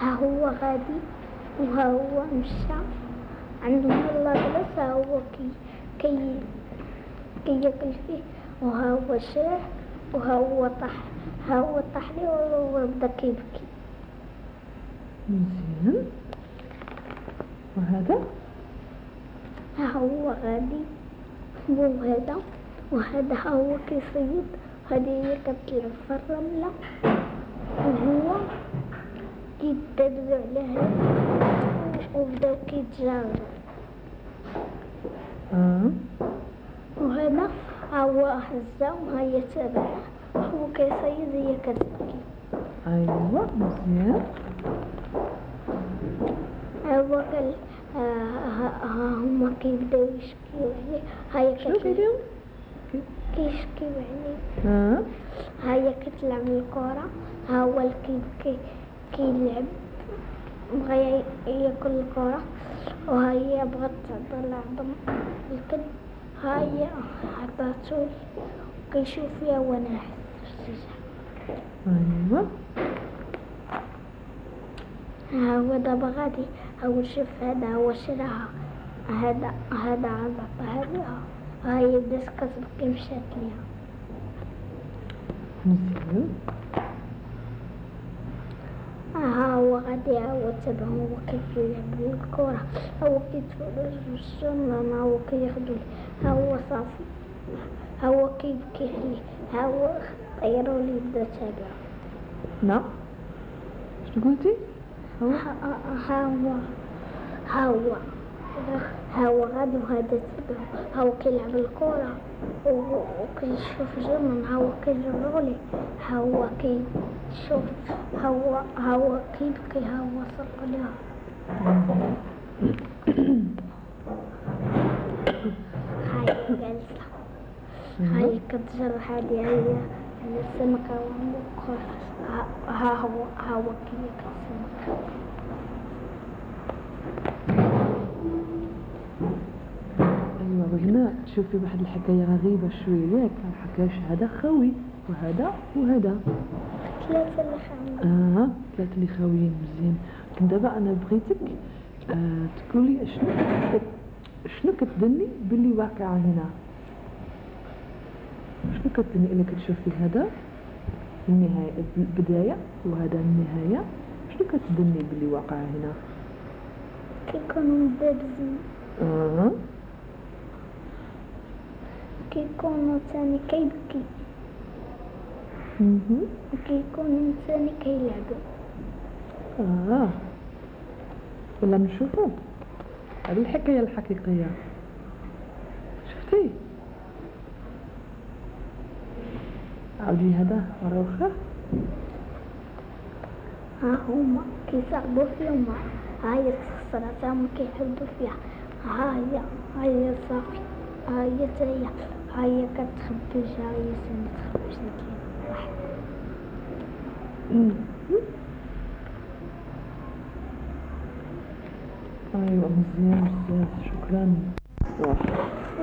ها هو غادي وها هو مشى عندهم يلا جلس، ها هو كي ياكل فيه، وها هو شاح وها هو طاح، ها هو طاح ليه وهو بدا كيبكي. مزيان. وهذا ها هو غادي وهذا ها هو كيصيد، هذه هي كتلعب في الرملة وهو كيدابزو على هذا وبداو كيتجاوزو. وهذا ها هو هزة وهي تابعه، هو كيصيد هي كتبكي. ايوا مزيان. هو قال ها هما كيبداو يشكيو عليه، هي كيديروا كيشكيو عليه. هي كتلعب الكرة، ها هو كيبكي كيلعب بغا ياكل الكرة، وهي بغات تعطي العظم الكلب، هي عطاتو كيشوف فيها وناعس. ايوا. ها هو دابا غادي، ها هو شوف هذا هو شراها، هذا عطا هذا، ها هي بدات كتبكي مشات ليها. مزيان. ها هو غادي، ها هو تبعه، هو كيلعب بالكرة، ها هو كيتفرج بالسنة، ها هو كياخدو، ها هو صافي، ها هو كيبكي عليه، ها هو طيرو ليه بدا تابعه. نعم. شنو قلتي؟ ها هو غادي وهذا تبعه، ها هو كيلعب الكرة وكيشوف جنن، ها هو كيجرو ليه، ها هو كيشوف، ها هو كيبكي، ها هو صرق ليها. هاي جالسة، هاي كتجر، هادي هي السمكة والمخ، ها هو كياكل السمكة. ايوا. وهنا تشوفي واحد الحكايه غريبه شويه ياك، حكاش هذا خوي وهذا وهذا ثلاثة اللي خاويين. مزيان. لكن دابا انا بغيتك تقولي شنو كتظني باللي واقع هنا؟ شنو كتظني الا كتشوفي هذا النهايه البدايه وهذا النهايه، شنو كتظني باللي واقع هنا؟ كيكونوا مدابزين، كيكونوا ثاني كيبكي، وكيكونوا ثاني كيلعبوا. ولا نشوفوا هذه الحكايه الحقيقيه. شفتي؟ عاودي هذا مرة أخرى. ها هما كيصعبوا فيهم، هاهي تخسرت، هما كيحبوا فيها، هاهي صافي، هاهي تاهي، هاهي كتخبي جا، هاهي تخبي جا واحد. أيوا مزيان بزاف، شكرا.